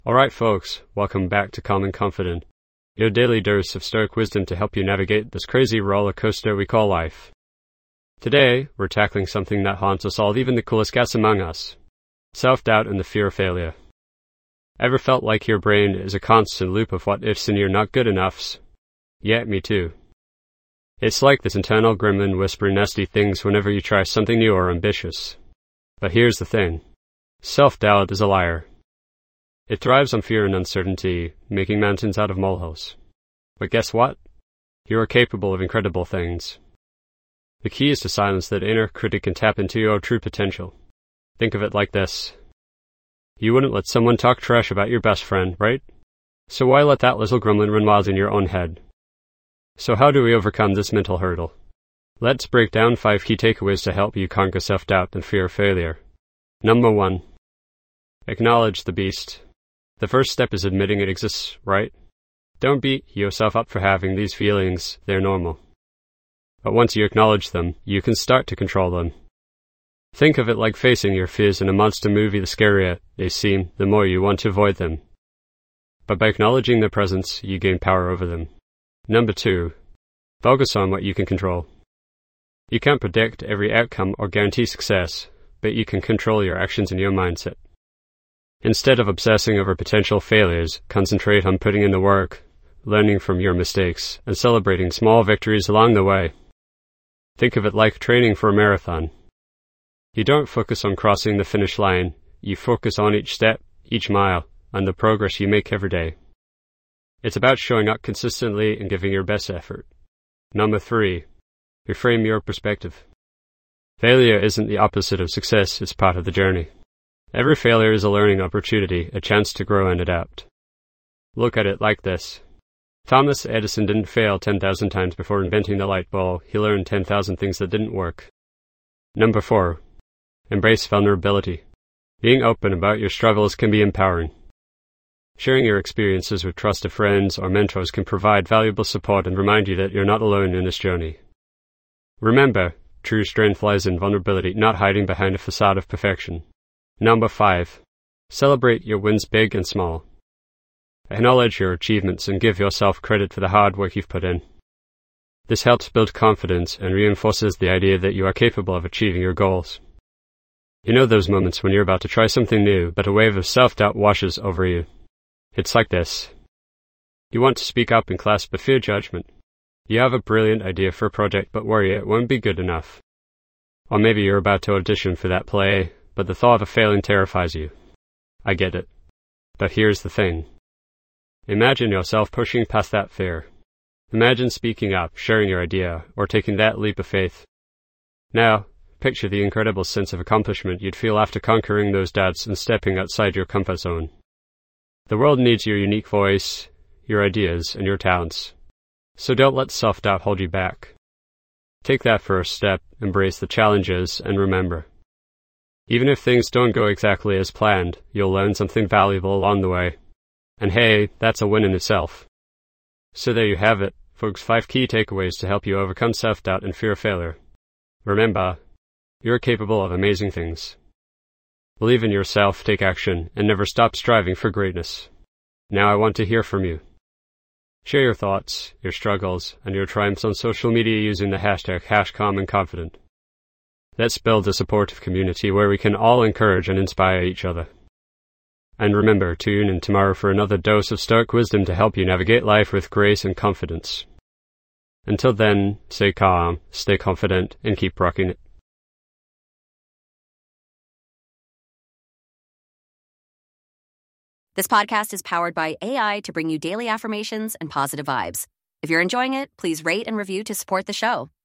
Alright folks, welcome back to Calm and Confident, your daily dose of stoic wisdom to help you navigate this crazy roller coaster we call life. Today, we're tackling something that haunts us all, even the coolest cats among us. Self-doubt and the fear of failure. Ever felt like your brain is a constant loop of what-ifs and you're not good enoughs? Yeah, me too. It's like this internal gremlin whispering nasty things whenever you try something new or ambitious. But here's the thing. Self-doubt is a liar. It thrives on fear and uncertainty, making mountains out of molehills. But guess what? You are capable of incredible things. The key is to silence that inner critic and tap into your true potential. Think of it like this. You wouldn't let someone talk trash about your best friend, right? So why let that little gremlin run wild in your own head? So how do we overcome this mental hurdle? Let's break down 5 key takeaways to help you conquer self-doubt and fear of failure. Number 1. Acknowledge the beast. The first step is admitting it exists, right? Don't beat yourself up for having these feelings, they're normal. But once you acknowledge them, you can start to control them. Think of it like facing your fears in a monster movie. The scarier they seem, the more you want to avoid them. But by acknowledging their presence, you gain power over them. Number 2. Focus on what you can control. You can't predict every outcome or guarantee success, but you can control your actions and your mindset. Instead of obsessing over potential failures, concentrate on putting in the work, learning from your mistakes, and celebrating small victories along the way. Think of it like training for a marathon. You don't focus on crossing the finish line, you focus on each step, each mile, and the progress you make every day. It's about showing up consistently and giving your best effort. Number 3. Reframe your perspective. Failure isn't the opposite of success, it's part of the journey. Every failure is a learning opportunity, a chance to grow and adapt. Look at it like this. Thomas Edison didn't fail 10,000 times before inventing the light bulb. He learned 10,000 things that didn't work. Number 4. Embrace vulnerability. Being open about your struggles can be empowering. Sharing your experiences with trusted friends or mentors can provide valuable support and remind you that you're not alone in this journey. Remember, true strength lies in vulnerability, not hiding behind a facade of perfection. Number 5. Celebrate your wins, big and small. Acknowledge your achievements and give yourself credit for the hard work you've put in. This helps build confidence and reinforces the idea that you are capable of achieving your goals. You know those moments when you're about to try something new, but a wave of self-doubt washes over you. It's like this. You want to speak up in class but fear judgment. You have a brilliant idea for a project but worry it won't be good enough. Or maybe you're about to audition for that play, but the thought of failing terrifies you. I get it. But here's the thing. Imagine yourself pushing past that fear. Imagine speaking up, sharing your idea, or taking that leap of faith. Now, picture the incredible sense of accomplishment you'd feel after conquering those doubts and stepping outside your comfort zone. The world needs your unique voice, your ideas, and your talents. So don't let self-doubt hold you back. Take that first step, embrace the challenges, and remember. Even if things don't go exactly as planned, you'll learn something valuable along the way. And hey, that's a win in itself. So there you have it, folks, 5 key takeaways to help you overcome self-doubt and fear of failure. Remember, you're capable of amazing things. Believe in yourself, take action, and never stop striving for greatness. Now I want to hear from you. Share your thoughts, your struggles, and your triumphs on social media using the hashtag #CalmandConfident. Let's build a supportive community where we can all encourage and inspire each other. And remember, tune in tomorrow for another dose of stoic wisdom to help you navigate life with grace and confidence. Until then, stay calm, stay confident, and keep rocking it. This podcast is powered by AI to bring you daily affirmations and positive vibes. If you're enjoying it, please rate and review to support the show.